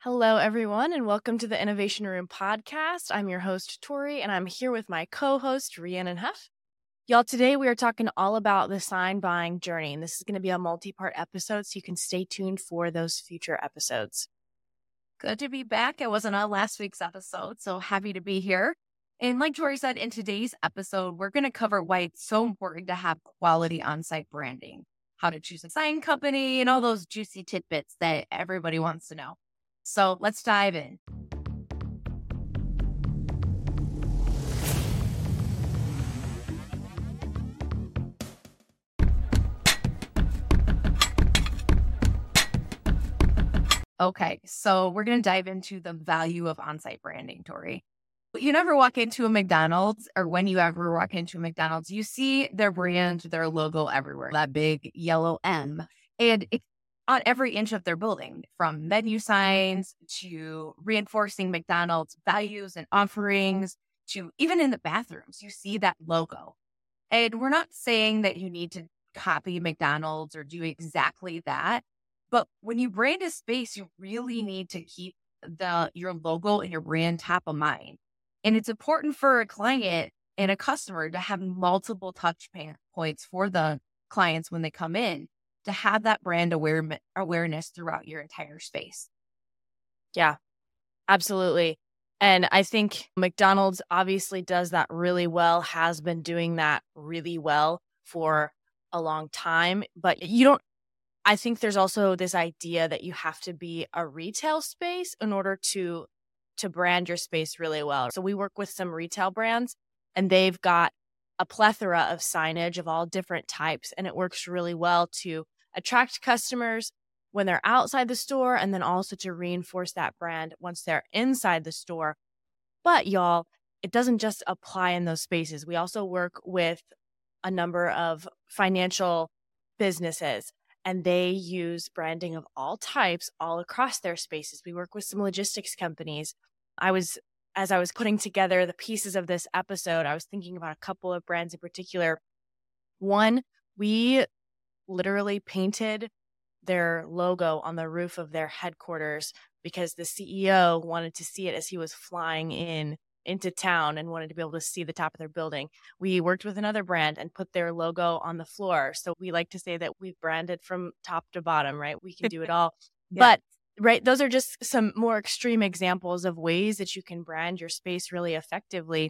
Hello, everyone, and welcome to the Innovation Room podcast. I'm your host, Tori, and I'm here with my co-host, Rhiannon Huff. Y'all, today we are talking all about the sign buying journey, and this is going to be a multi-part episode, so you can stay tuned for those future episodes. Good to be back. I wasn't on last week's episode, so happy to be here. And like Tori said, in today's episode, we're going to cover why it's so important to have quality on-site branding, how to choose a sign company, and all those juicy tidbits that everybody wants to know. So let's dive in. Okay, so we're going to dive into the value of on-site branding, Tori. You never walk into a McDonald's, or when you ever walk into a McDonald's, you see their brand, their logo everywhere, that big yellow M. And it's on every inch of their building, from menu signs to reinforcing McDonald's values and offerings to even in the bathrooms, you see that logo. And we're not saying that you need to copy McDonald's or do exactly that. But when you brand a space, you really need to keep your logo and your brand top of mind. And it's important for a client and a customer to have multiple touch points for the clients when they come in to have that brand awareness throughout your entire space. Yeah, absolutely. And I think McDonald's obviously does that really well, has been doing that really well for a long time. But I think there's also this idea that you have to be a retail space in order to brand your space really well. So we work with some retail brands, and they've got a plethora of signage of all different types, and it works really well to attract customers when they're outside the store, and then also to reinforce that brand once they're inside the store. But y'all, it doesn't just apply in those spaces. We also work with a number of financial businesses, and they use branding of all types all across their spaces. We work with some logistics companies. As I was putting together the pieces of this episode, I was thinking about a couple of brands in particular. One, we literally painted their logo on the roof of their headquarters because the CEO wanted to see it as he was flying into town and wanted to be able to see the top of their building. We worked with another brand and put their logo on the floor. So we like to say that we've branded from top to bottom, right? We can do it all. Yeah. But right, those are just some more extreme examples of ways that you can brand your space really effectively.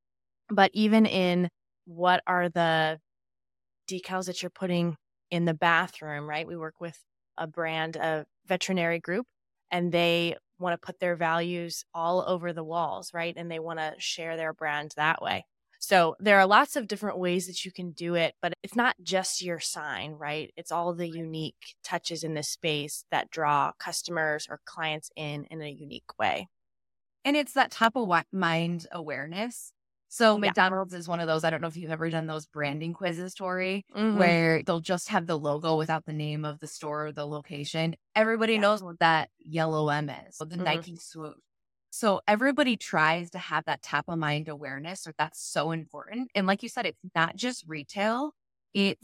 But even in what are the decals that you're putting in the bathroom, right? We work with a brand, a veterinary group, and they want to put their values all over the walls, right? And they want to share their brand that way. So there are lots of different ways that you can do it, but it's not just your sign, right? It's all the unique touches in this space that draw customers or clients in a unique way. And it's that top of mind awareness. So McDonald's is one of those, I don't know if you've ever done those branding quizzes, Tori, where they'll just have the logo without the name of the store or the location. Everybody knows what that yellow M is, so the Nike swoosh. So everybody tries to have that top of mind awareness, or that's so important. And like you said, it's not just retail, it's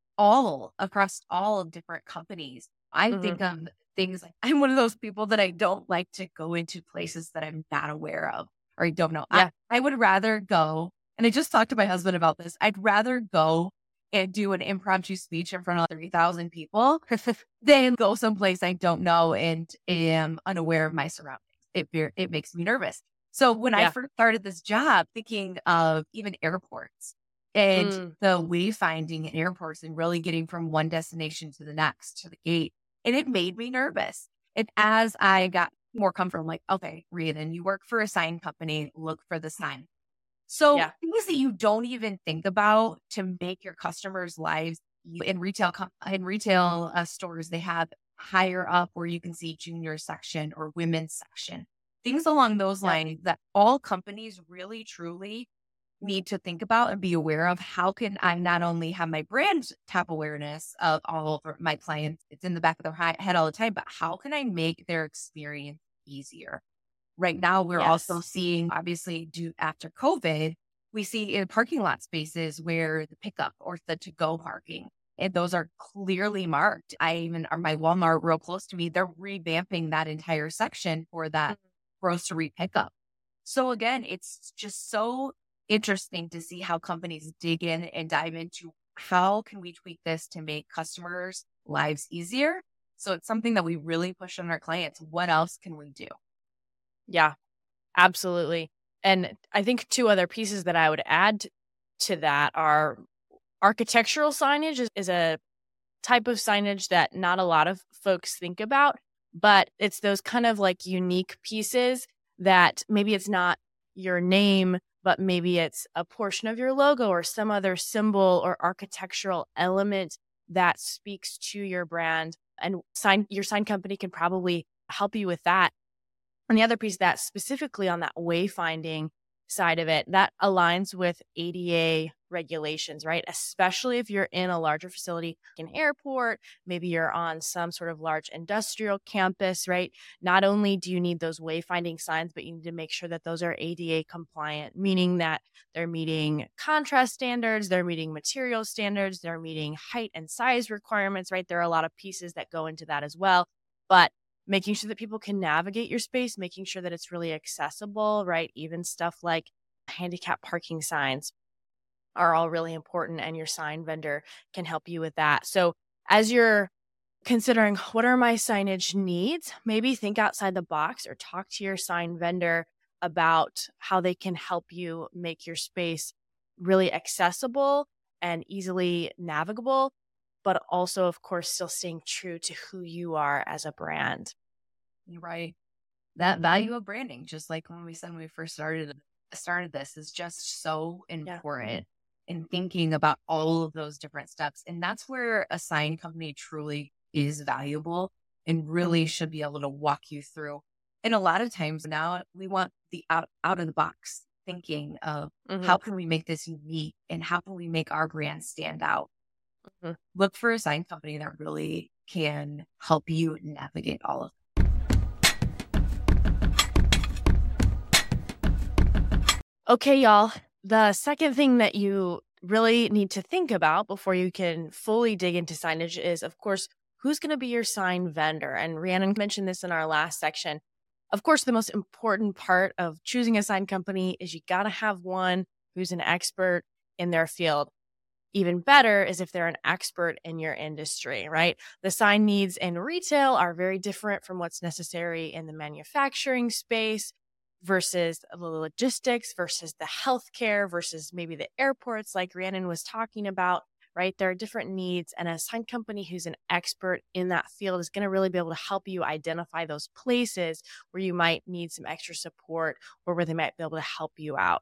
all across all of different companies. I think of things like I'm one of those people that I don't like to go into places that I'm not aware of or I don't know. Yeah. I would rather go, and I just talked to my husband about this. I'd rather go and do an impromptu speech in front of 30,000 people than go someplace I don't know and am unaware of my surroundings. It makes me nervous. So when I first started this job, thinking of even airports and the wayfinding in airports and really getting from one destination to the next to the gate, and it made me nervous. And as I got more comfortable, I'm like, okay, Rhiannon, you work for a sign company, look for the sign. So things that you don't even think about to make your customers' lives in retail stores, they have higher up where you can see junior section or women's section, things along those lines that all companies really, truly need to think about and be aware of. How can I not only have my brand top awareness of all over my clients, it's in the back of their head all the time, but how can I make their experience easier? Right now, we're also seeing, obviously, after COVID, we see in parking lot spaces where the pickup or the to-go parking. And those are clearly marked. My Walmart real close to me, they're revamping that entire section for that grocery pickup. So again, it's just so interesting to see how companies dig in and dive into how can we tweak this to make customers' lives easier. So it's something that we really push on our clients. What else can we do? Yeah, absolutely. And I think two other pieces that I would add to that are architectural signage is a type of signage that not a lot of folks think about, but it's those kind of like unique pieces that maybe it's not your name, but maybe it's a portion of your logo or some other symbol or architectural element that speaks to your brand. And your sign company can probably help you with that. And the other piece that specifically on that wayfinding side of it, that aligns with ADA regulations, right? Especially if you're in a larger facility, like an airport, maybe you're on some sort of large industrial campus, right? Not only do you need those wayfinding signs, but you need to make sure that those are ADA compliant, meaning that they're meeting contrast standards, they're meeting material standards, they're meeting height and size requirements, right? There are a lot of pieces that go into that as well. But making sure that people can navigate your space, making sure that it's really accessible, right? Even stuff like handicap parking signs are all really important, and your sign vendor can help you with that. So as you're considering what are my signage needs, maybe think outside the box or talk to your sign vendor about how they can help you make your space really accessible and easily navigable, but also, of course, still staying true to who you are as a brand. Right. That value of branding, just like when we said when we first started this, is just so important in thinking about all of those different steps. And that's where a sign company truly is valuable and really should be able to walk you through. And a lot of times now we want the out of the box thinking of how can we make this unique and how can we make our brand stand out. Look for a sign company that really can help you navigate all of it. Okay, y'all. The second thing that you really need to think about before you can fully dig into signage is, of course, who's going to be your sign vendor? And Rhiannon mentioned this in our last section. Of course, the most important part of choosing a sign company is you got to have one who's an expert in their field. Even better is if they're an expert in your industry, right? The sign needs in retail are very different from what's necessary in the manufacturing space versus the logistics versus the healthcare versus maybe the airports like Rhiannon was talking about, right? There are different needs, and a sign company who's an expert in that field is going to really be able to help you identify those places where you might need some extra support or where they might be able to help you out.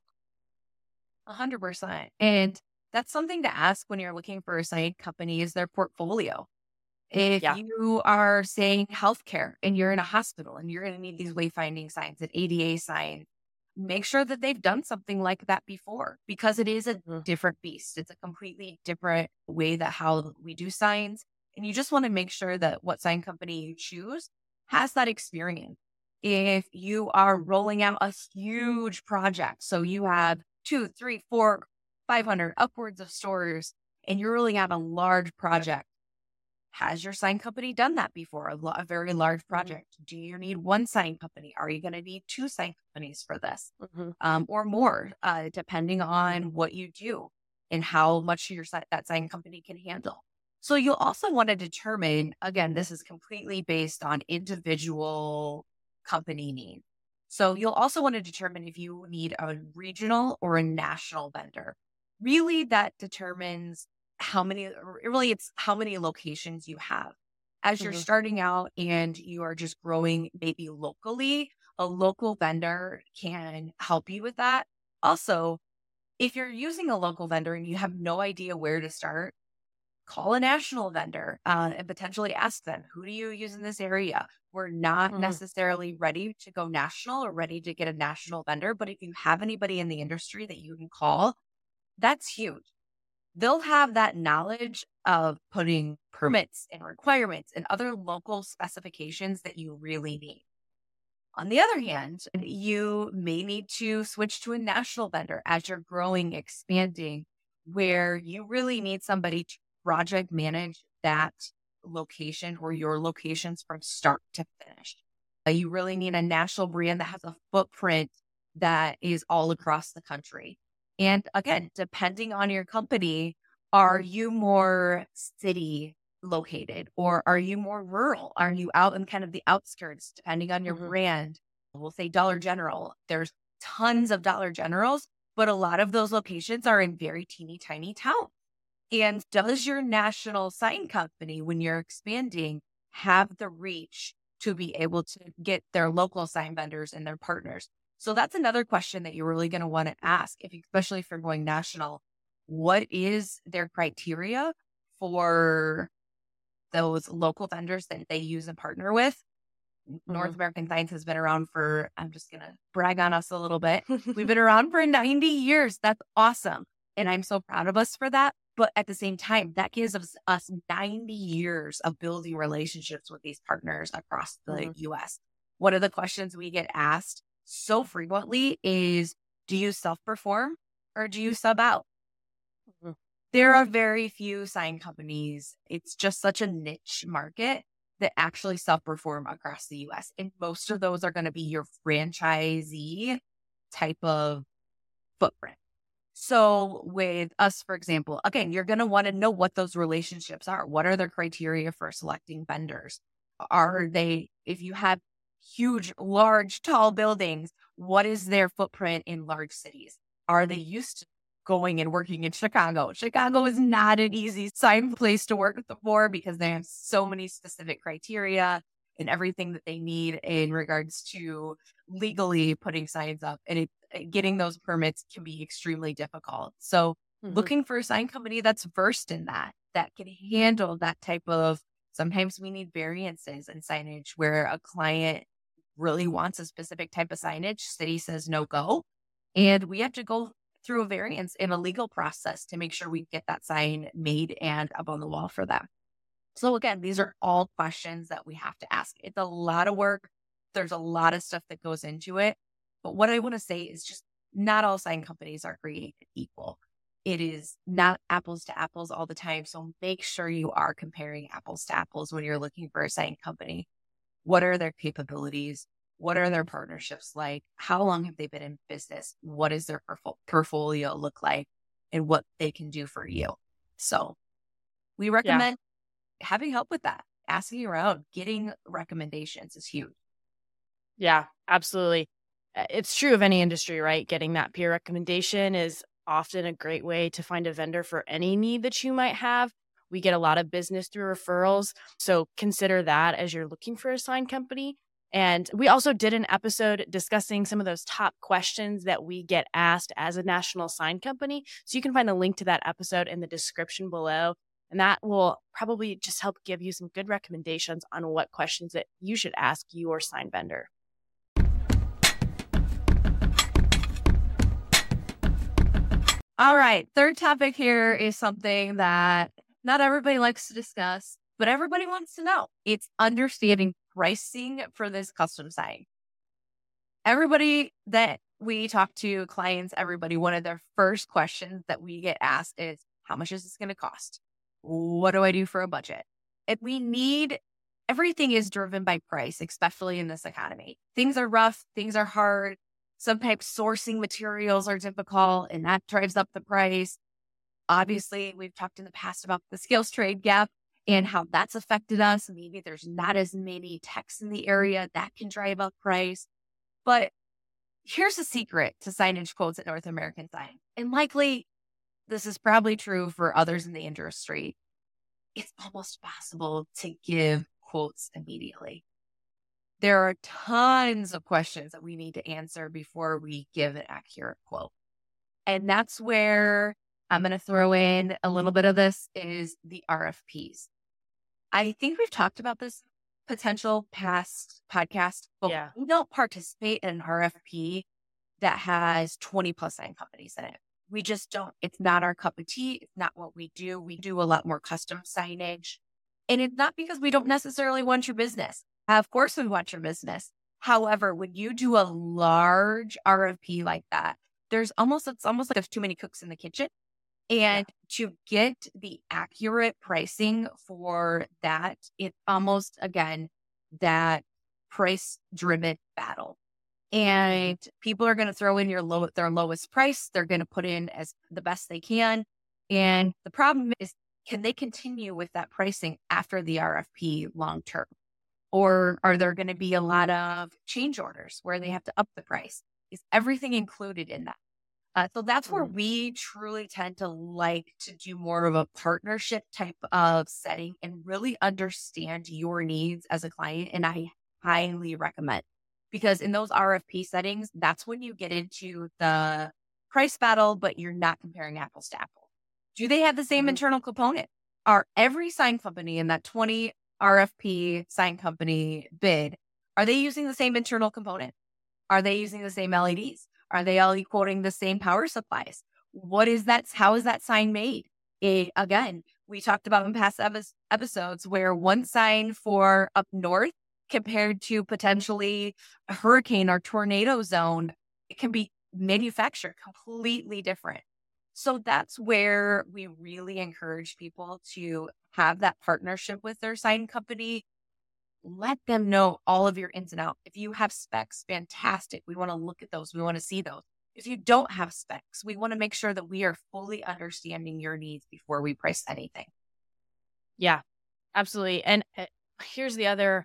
100%. And that's something to ask when you're looking for a sign company is their portfolio. If you are saying healthcare and you're in a hospital and you're going to need these wayfinding signs, an ADA sign, make sure that they've done something like that before, because it is a different beast. It's a completely different way that how we do signs. And you just want to make sure that what sign company you choose has that experience. If you are rolling out a huge project, so you have 2, 3, 4, 500 upwards of stores, and you're rolling out a large project, has your sign company done that before? A very large project. Do you need one sign company? Are you going to need 2 sign companies for this? Or more, depending on what you do and how much that sign company can handle. So you'll also want to determine, again, this is completely based on individual company needs. So you'll also want to determine if you need a regional or a national vendor. Really, that determines it's how many locations you have. As you're starting out and you are just growing maybe locally, a local vendor can help you with that. Also, if you're using a local vendor and you have no idea where to start, call a national vendor and potentially ask them, who do you use in this area? We're not necessarily ready to go national or ready to get a national vendor, but if you have anybody in the industry that you can call, that's huge. They'll have that knowledge of putting permits and requirements and other local specifications that you really need. On the other hand, you may need to switch to a national vendor as you're growing, expanding, where you really need somebody to project manage that location or your locations from start to finish. You really need a national brand that has a footprint that is all across the country. And again, depending on your company, are you more city located or are you more rural? Are you out in kind of the outskirts, depending on your brand? We'll say Dollar General. There's tons of Dollar Generals, but a lot of those locations are in very teeny tiny towns. And does your national sign company, when you're expanding, have the reach to be able to get their local sign vendors and their partners? So that's another question that you're really going to want to ask, especially if you're going national. What is their criteria for those local vendors that they use and partner with? North American Signs has been around for, I'm just going to brag on us a little bit. We've been around for 90 years. That's awesome. And I'm so proud of us for that. But at the same time, that gives us 90 years of building relationships with these partners across the US. One of the questions we get asked so frequently is, do you self-perform or do you sub out? There are very few sign companies. It's just such a niche market that actually self-perform across the US. And most of those are going to be your franchisee type of footprint. So with us, for example, again, you're going to want to know what those relationships are. What are their criteria for selecting vendors? If you have huge, large, tall buildings, what is their footprint in large cities? Are they used to going and working in Chicago? Chicago is not an easy sign place to work for because they have so many specific criteria and everything that they need in regards to legally putting signs up. And getting those permits can be extremely difficult. So looking for a sign company that's versed in that can handle that type of, sometimes we need variances in signage where a client really wants a specific type of signage. City says no go. And we have to go through a variance in a legal process to make sure we get that sign made and up on the wall for them. So again, these are all questions that we have to ask. It's a lot of work. There's a lot of stuff that goes into it. But what I want to say is just not all sign companies are created equal. It is not apples to apples all the time. So make sure you are comparing apples to apples when you're looking for a sign company. What are their capabilities? What are their partnerships like? How long have they been in business? What does their portfolio look like? And what they can do for you? So we recommend having help with that. Asking around, getting recommendations is huge. Yeah, absolutely. It's true of any industry, right? Getting that peer recommendation is often a great way to find a vendor for any need that you might have. We get a lot of business through referrals. So consider that as you're looking for a sign company. And we also did an episode discussing some of those top questions that we get asked as a national sign company. So you can find a link to that episode in the description below. And that will probably just help give you some good recommendations on what questions that you should ask your sign vendor. All right. Third topic here is something that not everybody likes to discuss, but everybody wants to know. It's understanding pricing for this custom sign. Everybody that we talk to, clients, everybody, one of their first questions that we get asked is, how much is this going to cost? What do I do for a budget? Everything is driven by price, especially in this economy. Things are rough. Things are hard. Sometimes sourcing materials are difficult and that drives up the price. Obviously, we've talked in the past about the skills trade gap and how that's affected us. Maybe there's not as many techs in the area that can drive up price. But here's a secret to signage quotes at North American Sign. And likely this is probably true for others in the industry. It's almost possible to give quotes immediately. There are tons of questions that we need to answer before we give an accurate quote. And that's where I'm going to throw in a little bit of this is the RFPs. I think we've talked about this potential past podcast, but we don't participate in an RFP that has 20 plus sign companies in it. We just don't. It's not our cup of tea. It's not what we do. We do a lot more custom signage. And it's not because we don't necessarily want your business. Of course we want your business. However, when you do a large RFP like that, it's almost like there's too many cooks in the kitchen. And to get the accurate pricing for that, it's almost, again, that price driven battle. And people are going to throw in their lowest price. They're going to put in as the best they can. And the problem is, can they continue with that pricing after the RFP long term? Or are there going to be a lot of change orders where they have to up the price? Is everything included in that? So that's where we truly tend to like to do more of a partnership type of setting and really understand your needs as a client. And I highly recommend, because in those RFP settings, that's when you get into the price battle, but you're not comparing apples to apples. Do they have the same internal component? Are every sign company in that 20 RFP sign company bid, are they using the same internal component? Are they using the same LEDs? Are they all quoting the same power supplies? What is that? How is that sign made? Again, we talked about in past episodes where one sign for up north compared to potentially a hurricane or tornado zone, it can be manufactured completely different. So that's where we really encourage people to have that partnership with their sign company. Let them know all of your ins and outs. If you have specs, fantastic. We want to look at those. We want to see those. If you don't have specs, we want to make sure that we are fully understanding your needs before we price anything. Yeah, absolutely. And here's the other,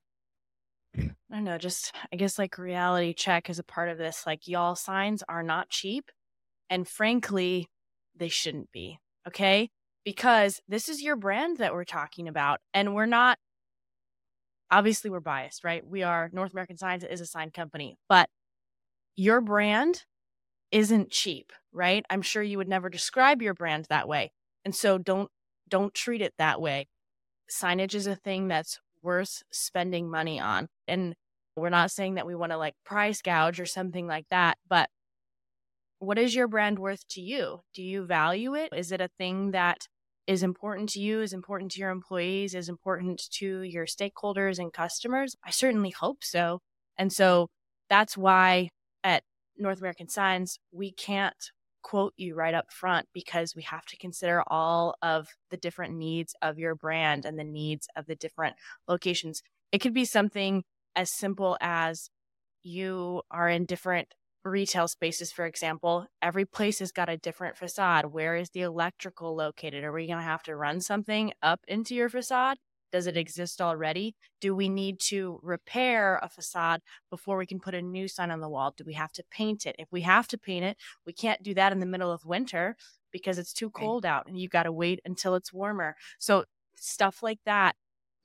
I don't know, just I guess like reality check as a part of this. Like, y'all, signs are not cheap. And frankly, they shouldn't be. Okay. Because this is your brand that we're talking about. And we're not, obviously we're biased, right? We are, North American Signs is a sign company, but your brand isn't cheap, right? I'm sure you would never describe your brand that way. And so don't treat it that way. Signage is a thing that's worth spending money on. And we're not saying that we want to like price gouge or something like that, but what is your brand worth to you? Do you value it? Is it a thing that is important to you, is important to your employees, is important to your stakeholders and customers? I certainly hope so. And so that's why at North American Signs, we can't quote you right up front, because we have to consider all of the different needs of your brand and the needs of the different locations. It could be something as simple as you are in different retail spaces, for example. Every place has got a different facade. Where is the electrical located? Are we going to have to run something up into your facade? Does it exist already? Do we need to repair a facade before we can put a new sign on the wall? Do we have to paint it? If we have to paint it, we can't do that in the middle of winter because it's too cold out and you got to wait until it's warmer. So stuff like that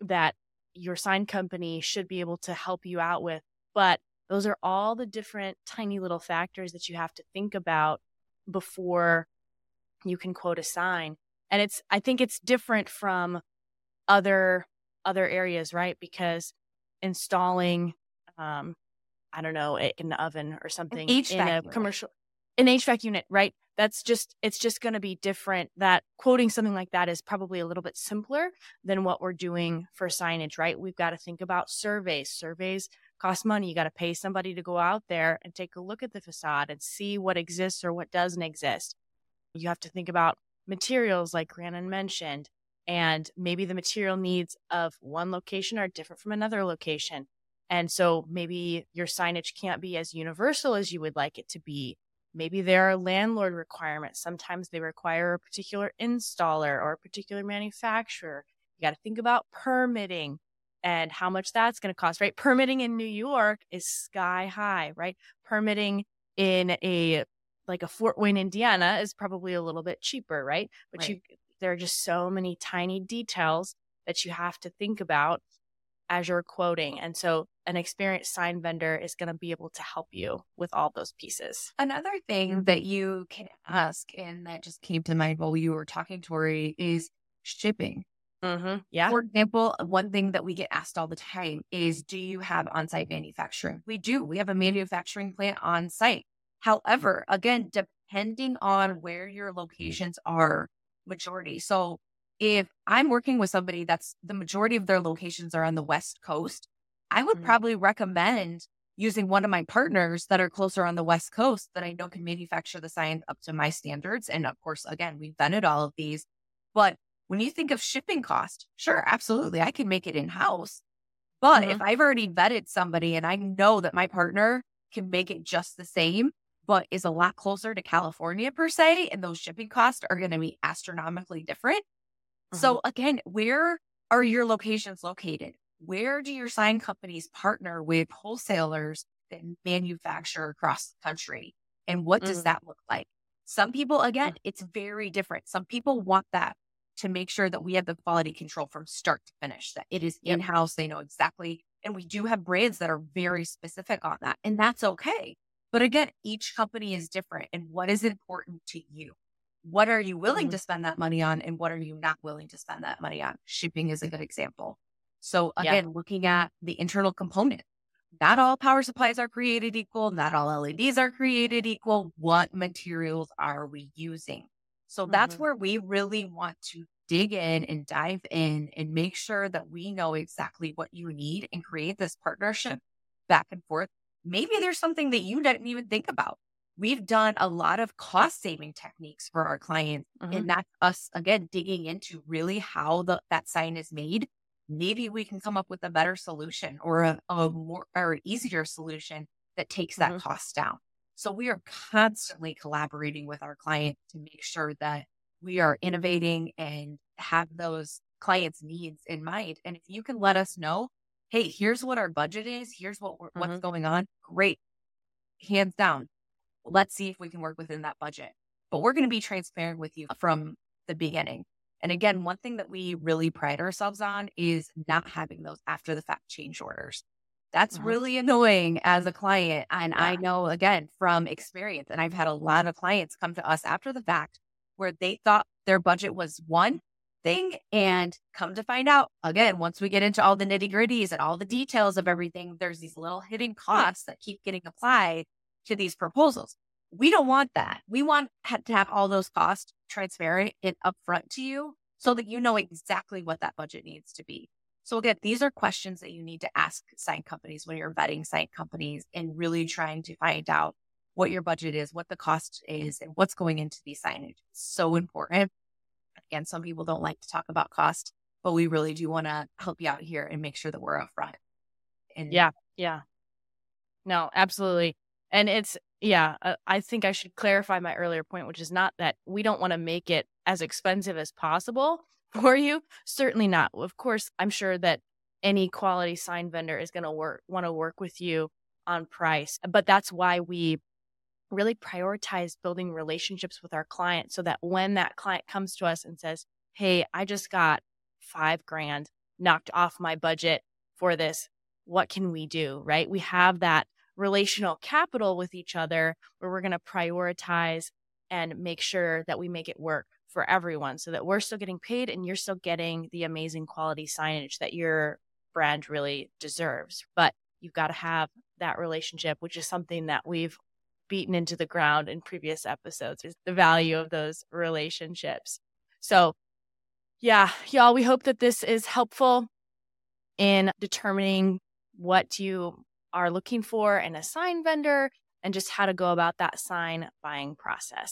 your sign company should be able to help you out with. But those are all the different tiny little factors that you have to think about before you can quote a sign. And I think it's different from other areas, right? Because installing, I don't know, an oven or something in a commercial, an HVAC unit, right? It's just going to be different. That quoting something like that is probably a little bit simpler than what we're doing for signage, right? We've got to think about surveys. Surveys cost money. You got to pay somebody to go out there and take a look at the facade and see what exists or what doesn't exist. You have to think about materials like Rhiannon mentioned, and maybe the material needs of one location are different from another location. And so maybe your signage can't be as universal as you would like it to be. Maybe there are landlord requirements. Sometimes they require a particular installer or a particular manufacturer. You got to think about permitting and how much that's going to cost, right? Permitting in New York is sky high, right? Permitting in a Fort Wayne, Indiana is probably a little bit cheaper, right? But right. There are just so many tiny details that you have to think about as you're quoting. And so an experienced sign vendor is going to be able to help you with all those pieces. Another thing that you can ask, and that just came to mind while you were talking, Tori, is shipping. Mm-hmm. Yeah. For example, one thing that we get asked all the time is, do you have on-site manufacturing? We do. We have a manufacturing plant on site. However, again, depending on where your locations are, majority. So if I'm working with somebody that's the majority of their locations are on the West Coast, I would probably recommend using one of my partners that are closer on the West Coast that I know can manufacture the sign up to my standards. And of course, again, we've vetted all of these. But when you think of shipping cost, sure, absolutely, I can make it in-house. But if I've already vetted somebody and I know that my partner can make it just the same, but is a lot closer to California per se, and those shipping costs are going to be astronomically different. So again, where are your locations located? Where do your sign companies partner with wholesalers that manufacture across the country? And what does that look like? Some people, again, it's very different. Some people want that to make sure that we have the quality control from start to finish, that it is in-house. They know exactly. And we do have brands that are very specific on that. And that's okay. But again, each company is different. And what is important to you? What are you willing to spend that money on? And what are you not willing to spend that money on? Shipping is a good example. So again, looking at the internal component, not all power supplies are created equal. Not all LEDs are created equal. What materials are we using? So that's where we really want to dig in and dive in and make sure that we know exactly what you need and create this partnership back and forth. Maybe there's something that you didn't even think about. We've done a lot of cost saving techniques for our clients. And that's us, again, digging into really how that sign is made. Maybe we can come up with a better solution or a more or easier solution that takes that cost down. So we are constantly collaborating with our client to make sure that we are innovating and have those clients' needs in mind. And if you can let us know, hey, here's what our budget is, here's what's going on, great, hands down. Let's see if we can work within that budget. But we're going to be transparent with you from the beginning. And again, one thing that we really pride ourselves on is not having those after the fact change orders. That's really annoying as a client. And I know, again, from experience, and I've had a lot of clients come to us after the fact where they thought their budget was one thing and come to find out, again, once we get into all the nitty gritties and all the details of everything, there's these little hidden costs that keep getting applied to these proposals. We don't want that. We want to have all those costs transparent and upfront to you so that you know exactly what that budget needs to be. So again, these are questions that you need to ask sign companies when you're vetting sign companies and really trying to find out what your budget is, what the cost is, and what's going into these signage. It's so important. Again, some people don't like to talk about cost, but we really do want to help you out here and make sure that we're upfront. And No, absolutely. And I think I should clarify my earlier point, which is not that we don't want to make it as expensive as possible for you. Certainly not. Of course, I'm sure that any quality sign vendor is going to want to work with you on price. But that's why we really prioritize building relationships with our client so that when that client comes to us and says, hey, I just got $5,000 knocked off my budget for this, what can we do, right? We have that relational capital with each other where we're going to prioritize and make sure that we make it work for everyone so that we're still getting paid and you're still getting the amazing quality signage that your brand really deserves. But you've got to have that relationship, which is something that we've beaten into the ground in previous episodes, is the value of those relationships. So yeah, y'all, we hope that this is helpful in determining what you are looking for in a sign vendor and just how to go about that sign buying process.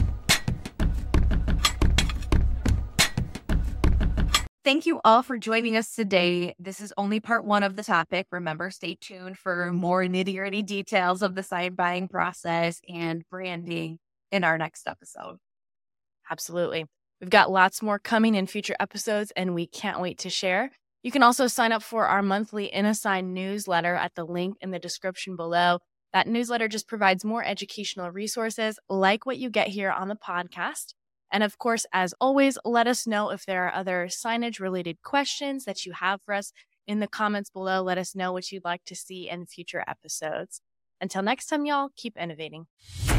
Thank you all for joining us today. This is only part one of the topic. Remember, stay tuned for more nitty-gritty details of the sign buying process and branding in our next episode. Absolutely. We've got lots more coming in future episodes, and we can't wait to share. You can also sign up for our monthly InAsign newsletter at the link in the description below. That newsletter just provides more educational resources like what you get here on the podcast. And of course, as always, let us know if there are other signage-related questions that you have for us in the comments below. Let us know what you'd like to see in future episodes. Until next time, y'all, keep innovating.